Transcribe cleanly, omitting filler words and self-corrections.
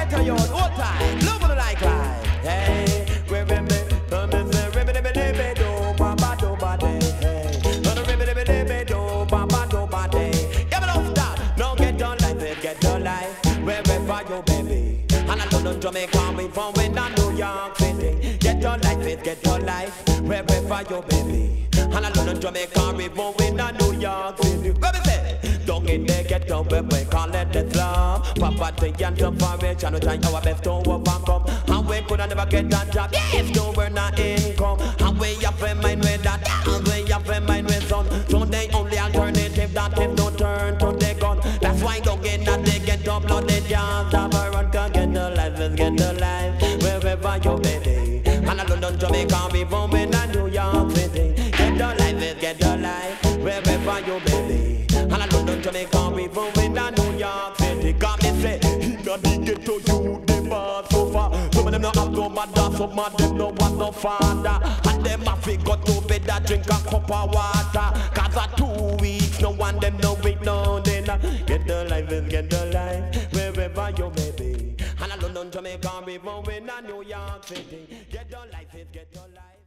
ghetto youth, old time, love on the like life. Hey, we me, do baba do bade. Hey, do baba do bade. Yeah, but don't stop. No ghetto life, it ghetto life. Wherever you baby. And I London, Jamaica, we from when I New York City. Ghetto life, it ghetto life. Wherever you baby. And I London, Jamaica, we from when I New York City. What we say? Don't in the ghetto, where we call it the slum. Poverty and separation, we try our best to overcome. And we could never get that job if no we're not income. And we have a mind with that, and we have a mind with son. So the only alternative that is no turn to the gun. That's why don't get that they get up, blood they just have a run. Can get the life, let's get the life. Wherever you baby. And I London, Jamaica, we from in New York City. Get the life, let's get the life. Wherever you baby. And I London, Jamaica, we from in New York City. Got me say, he not the ghetto, you the boss so far. Some of them not have no mother, some of them no want no father. And them have to go to bed and drink a cup of water. Cause for 2 weeks, no one them no wait no dinner. Get the life, let's get the life. Wherever you may be. And I London, Jamaica, we from in New York City. Get the life, let's get the life.